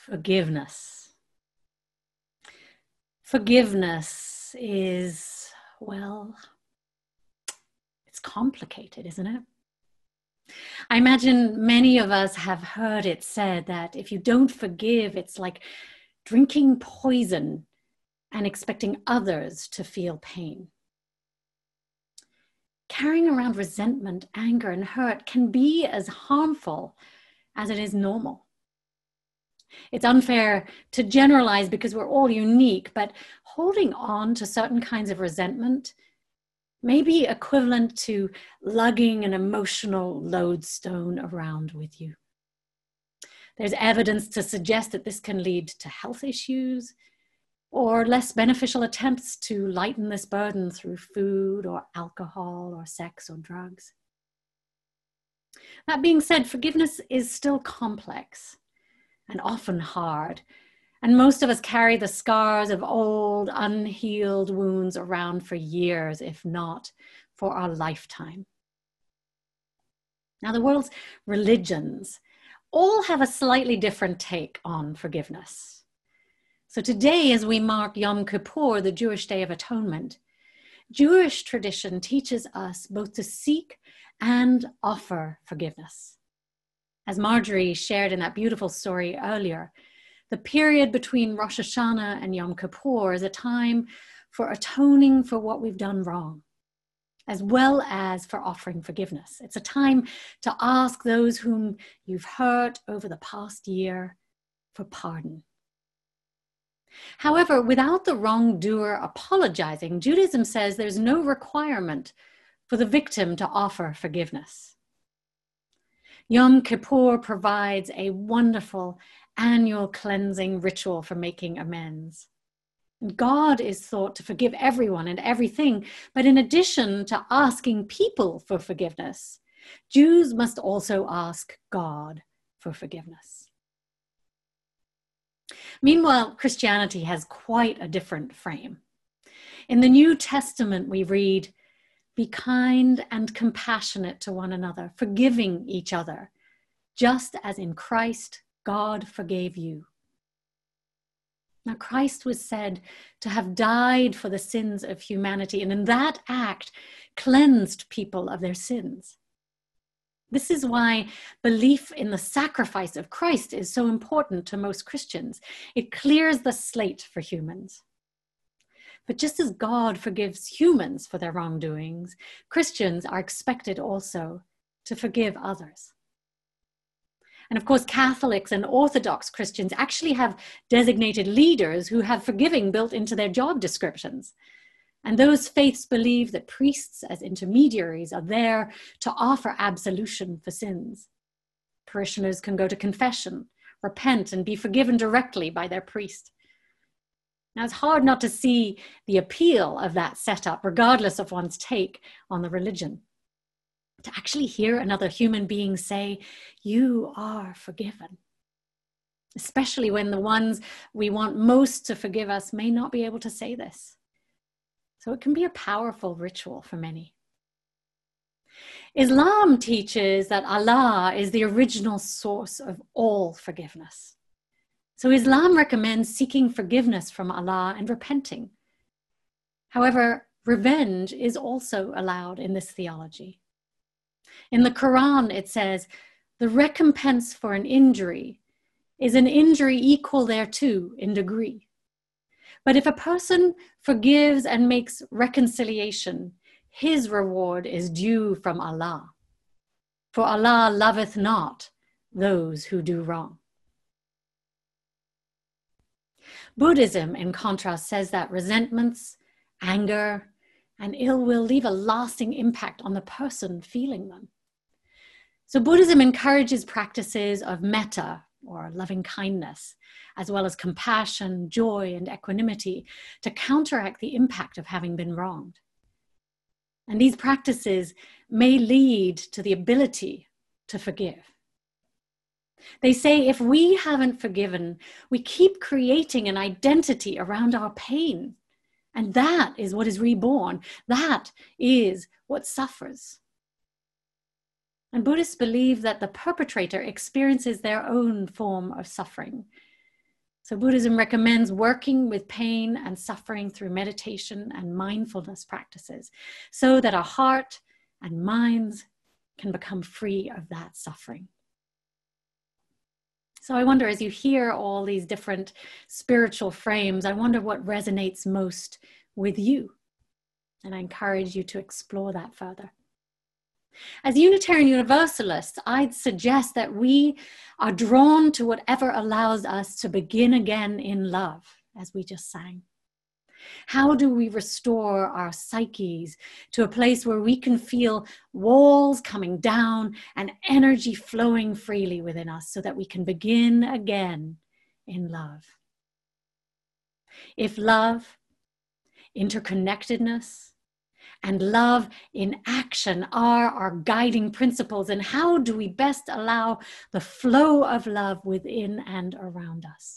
Forgiveness. Forgiveness is, well, it's complicated, isn't it? I imagine many of us have heard it said that if you don't forgive, it's like drinking poison and expecting others to feel pain. Carrying around resentment, anger, and hurt can be as harmful as it is normal. It's unfair to generalize because we're all unique, but holding on to certain kinds of resentment may be equivalent to lugging an emotional lodestone around with you. There's evidence to suggest that this can lead to health issues or less beneficial attempts to lighten this burden through food or alcohol or sex or drugs. That being said, forgiveness is still complex and often hard, and most of us carry the scars of old, unhealed wounds around for years, if not for our lifetime. Now, the world's religions all have a slightly different take on forgiveness. So today, as we mark Yom Kippur, the Jewish Day of Atonement, Jewish tradition teaches us both to seek and offer forgiveness. As Marjorie shared in that beautiful story earlier, the period between Rosh Hashanah and Yom Kippur is a time for atoning for what we've done wrong, as well as for offering forgiveness. It's a time to ask those whom you've hurt over the past year for pardon. However, without the wrongdoer apologizing, Judaism says there's no requirement for the victim to offer forgiveness. Yom Kippur provides a wonderful annual cleansing ritual for making amends. God is thought to forgive everyone and everything, but in addition to asking people for forgiveness, Jews must also ask God for forgiveness. Meanwhile, Christianity has quite a different frame. In the New Testament, we read, "Be kind and compassionate to one another, forgiving each other, just as in Christ God forgave you." Now, Christ was said to have died for the sins of humanity, and in that act cleansed people of their sins. This is why belief in the sacrifice of Christ is so important to most Christians. It clears the slate for humans. But just as God forgives humans for their wrongdoings, Christians are expected also to forgive others. And of course, Catholics and Orthodox Christians actually have designated leaders who have forgiving built into their job descriptions. And those faiths believe that priests as intermediaries are there to offer absolution for sins. Parishioners can go to confession, repent, and be forgiven directly by their priest. Now, it's hard not to see the appeal of that setup, regardless of one's take on the religion. To actually hear another human being say, "You are forgiven," especially when the ones we want most to forgive us may not be able to say this. So it can be a powerful ritual for many. Islam teaches that Allah is the original source of all forgiveness. So Islam recommends seeking forgiveness from Allah and repenting. However, revenge is also allowed in this theology. In the Quran, it says, "The recompense for an injury is an injury equal thereto in degree. But if a person forgives and makes reconciliation, his reward is due from Allah. For Allah loveth not those who do wrong." Buddhism, in contrast, says that resentments, anger, and ill will leave a lasting impact on the person feeling them. So Buddhism encourages practices of metta, or loving kindness, as well as compassion, joy, and equanimity to counteract the impact of having been wronged. And these practices may lead to the ability to forgive. They say if we haven't forgiven, we keep creating an identity around our pain. And that is what is reborn. That is what suffers. And Buddhists believe that the perpetrator experiences their own form of suffering. So Buddhism recommends working with pain and suffering through meditation and mindfulness practices so that our heart and minds can become free of that suffering. So I wonder, as you hear all these different spiritual frames, I wonder what resonates most with you. And I encourage you to explore that further. As Unitarian Universalists, I'd suggest that we are drawn to whatever allows us to begin again in love, as we just sang. How do we restore our psyches to a place where we can feel walls coming down and energy flowing freely within us so that we can begin again in love? If love, interconnectedness, and love in action are our guiding principles, and how do we best allow the flow of love within and around us?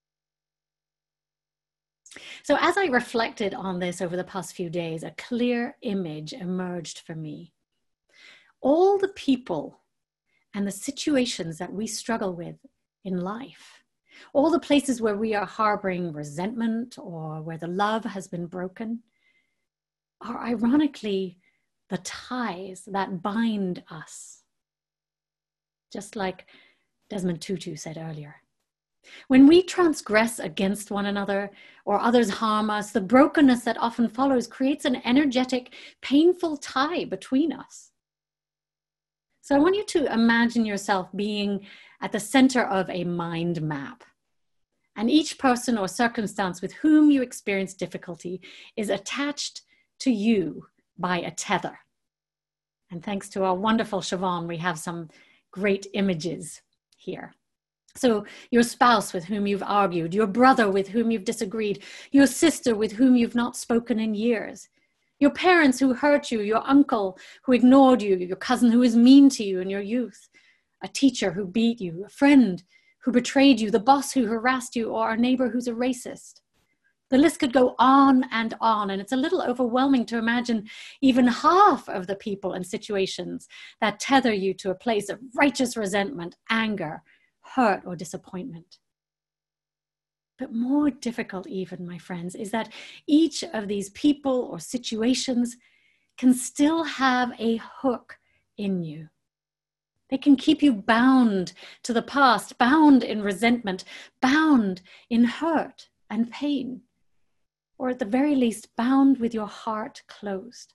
So as I reflected on this over the past few days, a clear image emerged for me. All the people and the situations that we struggle with in life, all the places where we are harboring resentment or where the love has been broken, are ironically the ties that bind us. Just like Desmond Tutu said earlier. When we transgress against one another or others harm us, the brokenness that often follows creates an energetic, painful tie between us. So I want you to imagine yourself being at the center of a mind map. And each person or circumstance with whom you experience difficulty is attached to you by a tether. And thanks to our wonderful Siobhan, we have some great images here. So your spouse with whom you've argued, your brother with whom you've disagreed, your sister with whom you've not spoken in years, your parents who hurt you, your uncle who ignored you, your cousin who was mean to you in your youth, a teacher who beat you, a friend who betrayed you, the boss who harassed you, or a neighbor who's a racist. The list could go on, and it's a little overwhelming to imagine even half of the people and situations that tether you to a place of righteous resentment, anger, hurt, or disappointment. But more difficult even, my friends, is that each of these people or situations can still have a hook in you. They can keep you bound to the past, bound in resentment, bound in hurt and pain, or at the very least, bound with your heart closed.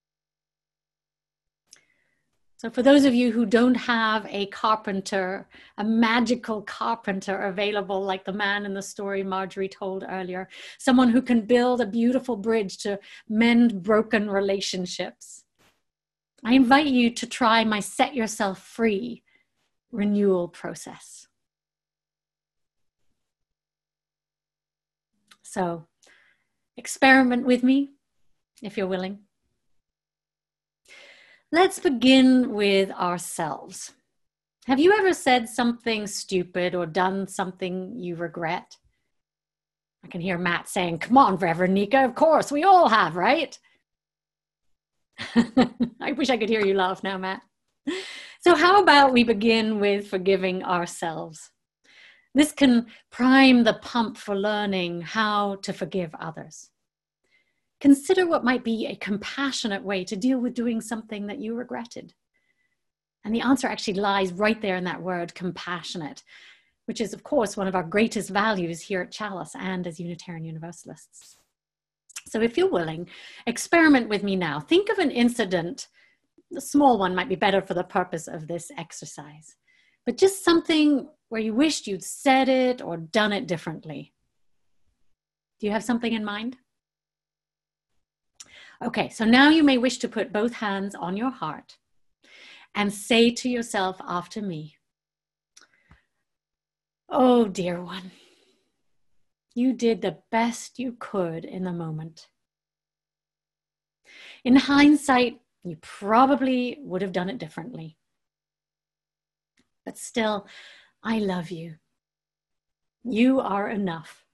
So for those of you who don't have a carpenter, a magical carpenter available like the man in the story Marjorie told earlier, someone who can build a beautiful bridge to mend broken relationships, I invite you to try my Set Yourself Free renewal process. So experiment with me if you're willing. Let's begin with ourselves. Have you ever said something stupid or done something you regret? I can hear Matt saying, "Come on, Reverend Nika, of course, we all have, right?" I wish I could hear you laugh now, Matt. So how about we begin with forgiving ourselves? This can prime the pump for learning how to forgive others. Consider what might be a compassionate way to deal with doing something that you regretted. And the answer actually lies right there in that word, compassionate, which is, of course, one of our greatest values here at Chalice and as Unitarian Universalists. So if you're willing, experiment with me now. Think of an incident. The small one might be better for the purpose of this exercise, but just something where you wished you'd said it or done it differently. Do you have something in mind? Okay, so now you may wish to put both hands on your heart and say to yourself after me, "Oh, dear one, you did the best you could in the moment. In hindsight, you probably would have done it differently. But still, I love you. You are enough.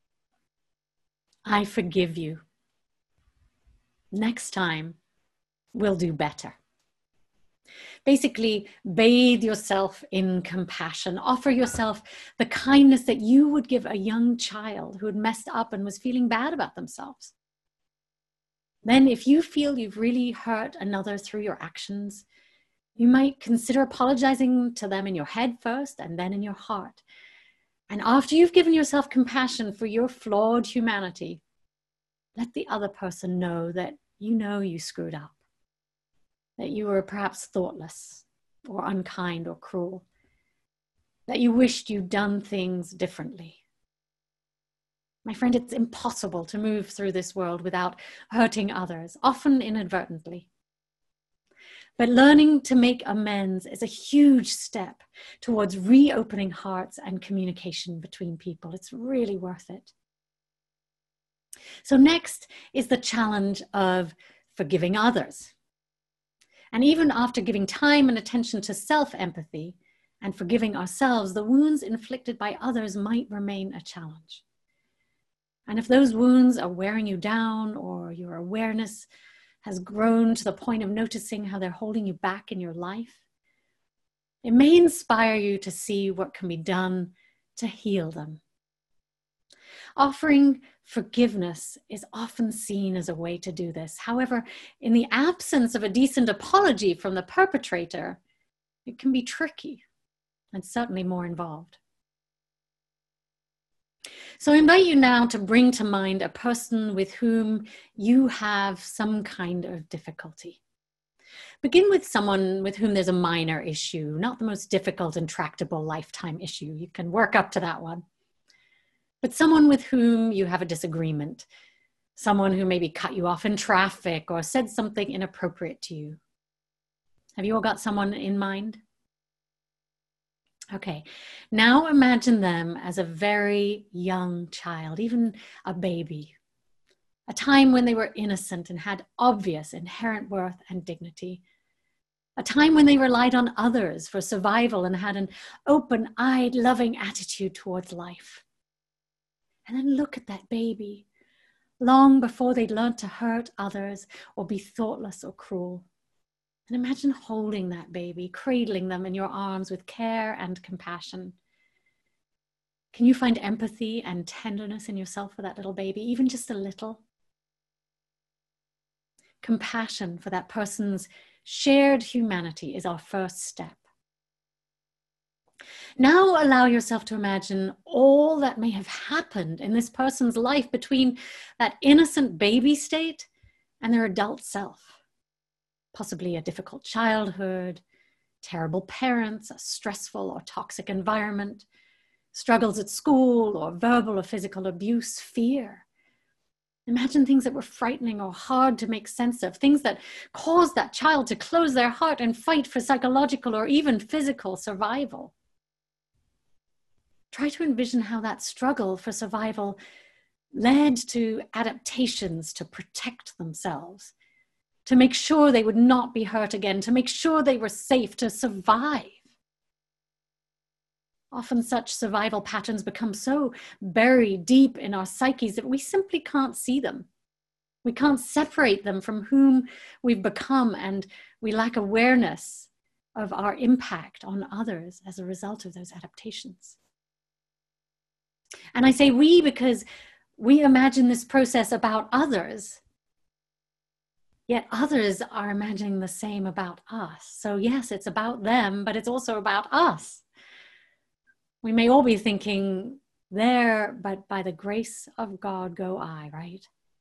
I forgive you. Next time, we'll do better. Basically, bathe yourself in compassion. Offer yourself the kindness that you would give a young child who had messed up and was feeling bad about themselves. Then, if you feel you've really hurt another through your actions, you might consider apologizing to them in your head first and then in your heart. And after you've given yourself compassion for your flawed humanity, let the other person know that you screwed up, that you were perhaps thoughtless or unkind or cruel, that you wished you'd done things differently. My friend, it's impossible to move through this world without hurting others, often inadvertently. But learning to make amends is a huge step towards reopening hearts and communication between people. It's really worth it. So next is the challenge of forgiving others. And even after giving time and attention to self-empathy and forgiving ourselves, the wounds inflicted by others might remain a challenge. And if those wounds are wearing you down, or your awareness has grown to the point of noticing how they're holding you back in your life, it may inspire you to see what can be done to heal them. Offering forgiveness is often seen as a way to do this. However, in the absence of a decent apology from the perpetrator, it can be tricky and certainly more involved. So I invite you now to bring to mind a person with whom you have some kind of difficulty. Begin with someone with whom there's a minor issue, not the most difficult and tractable lifetime issue. You can work up to that one. But someone with whom you have a disagreement, someone who maybe cut you off in traffic or said something inappropriate to you. Have you all got someone in mind? Okay, now imagine them as a very young child, even a baby, a time when they were innocent and had obvious inherent worth and dignity, a time when they relied on others for survival and had an open-eyed, loving attitude towards life. And then look at that baby, long before they'd learned to hurt others or be thoughtless or cruel. And imagine holding that baby, cradling them in your arms with care and compassion. Can you find empathy and tenderness in yourself for that little baby, even just a little? Compassion for that person's shared humanity is our first step. Now allow yourself to imagine all that may have happened in this person's life between that innocent baby state and their adult self. Possibly a difficult childhood, terrible parents, a stressful or toxic environment, struggles at school or verbal or physical abuse, fear. Imagine things that were frightening or hard to make sense of, things that caused that child to close their heart and fight for psychological or even physical survival. Try to envision how that struggle for survival led to adaptations to protect themselves, to make sure they would not be hurt again, to make sure they were safe, to survive. Often such survival patterns become so buried deep in our psyches that we simply can't see them. We can't separate them from whom we've become, and we lack awareness of our impact on others as a result of those adaptations. And I say we because we imagine this process about others, yet others are imagining the same about us. So yes, it's about them, but it's also about us. We may all be thinking, there, but by the grace of God go I, right?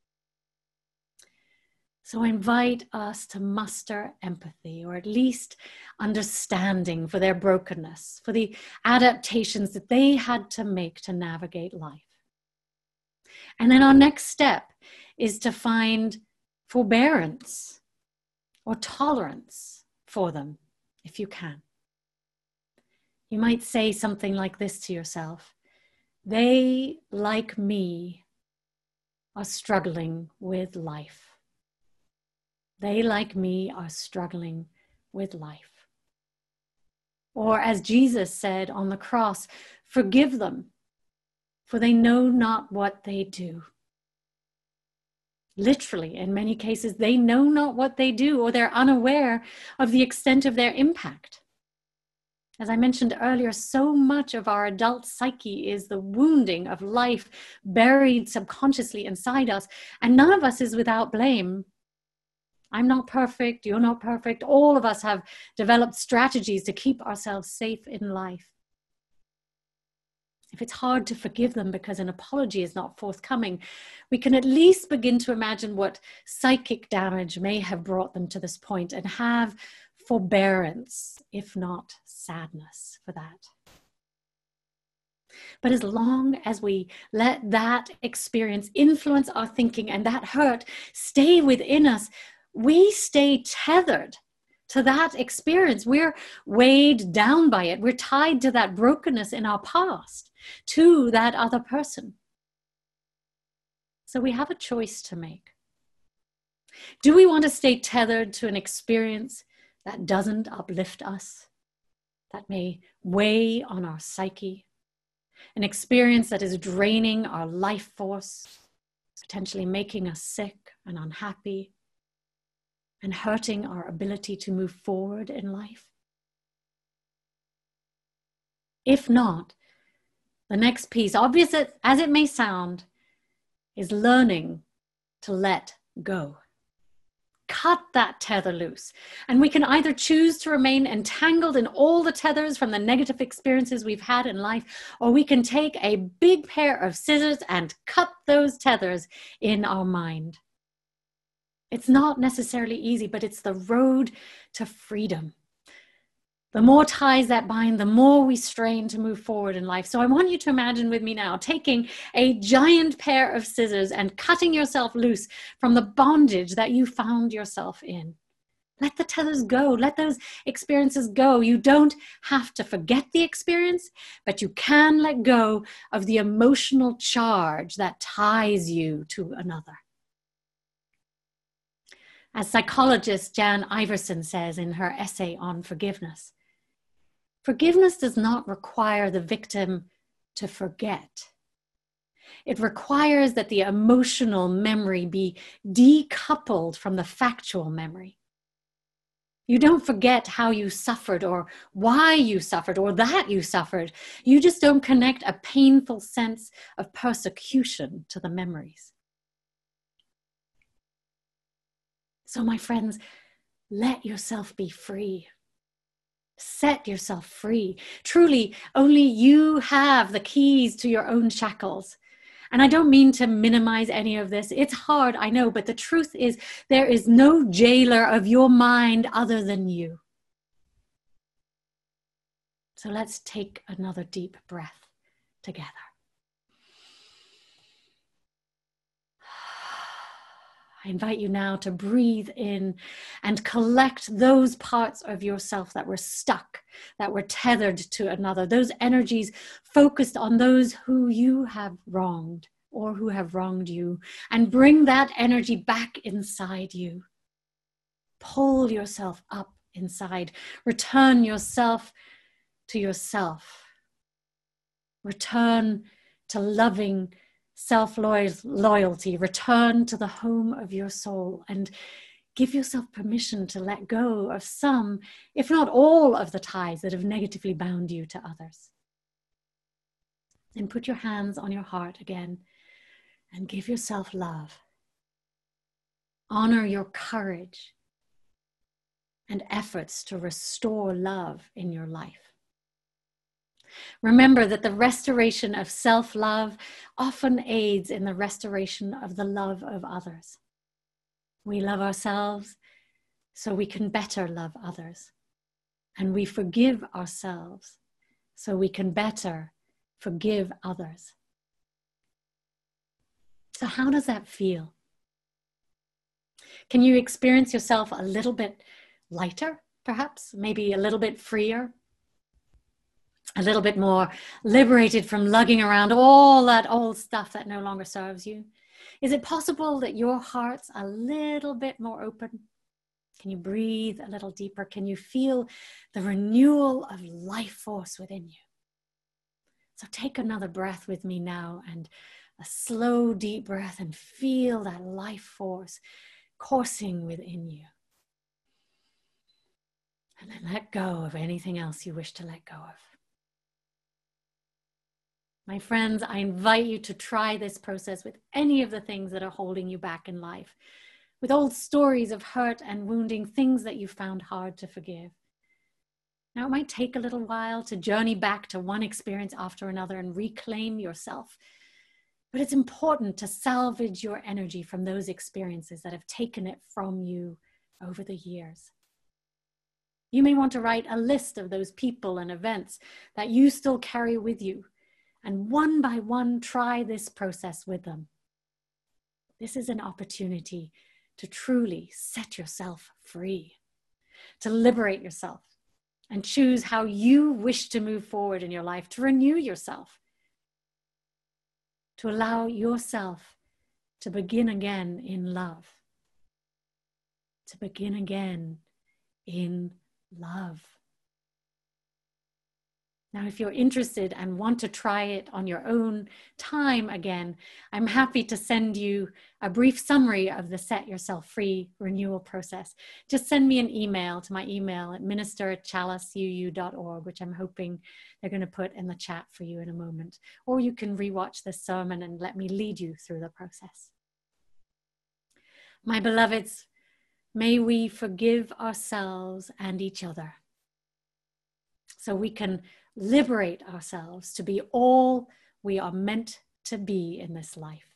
So I invite us to muster empathy, or at least understanding for their brokenness, for the adaptations that they had to make to navigate life. And then our next step is to find forbearance or tolerance for them, if you can. You might say something like this to yourself: they, like me, are struggling with life. They, like me, are struggling with life. Or as Jesus said on the cross, forgive them, for they know not what they do. Literally, in many cases, they know not what they do, or they're unaware of the extent of their impact. As I mentioned earlier, so much of our adult psyche is the wounding of life buried subconsciously inside us, and none of us is without blame. I'm not perfect, you're not perfect. All of us have developed strategies to keep ourselves safe in life. If it's hard to forgive them because an apology is not forthcoming, we can at least begin to imagine what psychic damage may have brought them to this point and have forbearance, if not sadness, for that. But as long as we let that experience influence our thinking and that hurt stay within us, we stay tethered to that experience. We're weighed down by it. We're tied to that brokenness in our past, to that other person. So we have a choice to make. Do we want to stay tethered to an experience that doesn't uplift us, that may weigh on our psyche, an experience that is draining our life force, potentially making us sick and unhappy, and hurting our ability to move forward in life? If not, the next piece, obvious as it may sound, is learning to let go. Cut that tether loose. And we can either choose to remain entangled in all the tethers from the negative experiences we've had in life, or we can take a big pair of scissors and cut those tethers in our mind. It's not necessarily easy, but it's the road to freedom. The more ties that bind, the more we strain to move forward in life. So I want you to imagine with me now taking a giant pair of scissors and cutting yourself loose from the bondage that you found yourself in. Let the tethers go. Let those experiences go. You don't have to forget the experience, but you can let go of the emotional charge that ties you to another. As psychologist Jan Iverson says in her essay on forgiveness, forgiveness does not require the victim to forget. It requires that the emotional memory be decoupled from the factual memory. You don't forget how you suffered or why you suffered or that you suffered. You just don't connect a painful sense of persecution to the memories. So, my friends, let yourself be free. Set yourself free. Truly, only you have the keys to your own shackles. And I don't mean to minimize any of this. It's hard, I know, but the truth is there is no jailer of your mind other than you. So let's take another deep breath together. I invite you now to breathe in and collect those parts of yourself that were stuck, that were tethered to another, those energies focused on those who you have wronged or who have wronged you, and bring that energy back inside you. Pull yourself up inside. Return yourself to yourself. Return to loving self-loyalty. Return to the home of your soul and give yourself permission to let go of some, if not all, of the ties that have negatively bound you to others. And put your hands on your heart again and give yourself love. Honor your courage and efforts to restore love in your life. Remember that the restoration of self-love often aids in the restoration of the love of others. We love ourselves so we can better love others. And we forgive ourselves so we can better forgive others. So how does that feel? Can you experience yourself a little bit lighter, perhaps? Maybe a little bit freer? A little bit more liberated from lugging around all that old stuff that no longer serves you? Is it possible that your heart's a little bit more open? Can you breathe a little deeper? Can you feel the renewal of life force within you? So take another breath with me now and a slow, deep breath and feel that life force coursing within you. And then let go of anything else you wish to let go of. My friends, I invite you to try this process with any of the things that are holding you back in life, with old stories of hurt and wounding, things that you found hard to forgive. Now, it might take a little while to journey back to one experience after another and reclaim yourself, but it's important to salvage your energy from those experiences that have taken it from you over the years. You may want to write a list of those people and events that you still carry with you, and one by one, try this process with them. This is an opportunity to truly set yourself free, to liberate yourself and choose how you wish to move forward in your life, to renew yourself, to allow yourself to begin again in love, to begin again in love. Now, if you're interested and want to try it on your own time again, I'm happy to send you a brief summary of the Set Yourself Free renewal process. Just send me an email to my email at minister@chaliceu.org, which I'm hoping they're going to put in the chat for you in a moment. Or you can rewatch this sermon and let me lead you through the process. My beloveds, may we forgive ourselves and each other so we can liberate ourselves to be all we are meant to be in this life.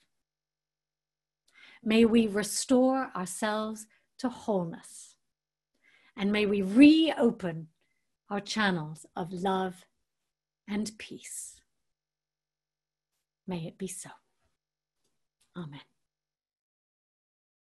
May we restore ourselves to wholeness, and may we reopen our channels of love and peace. May it be so. Amen.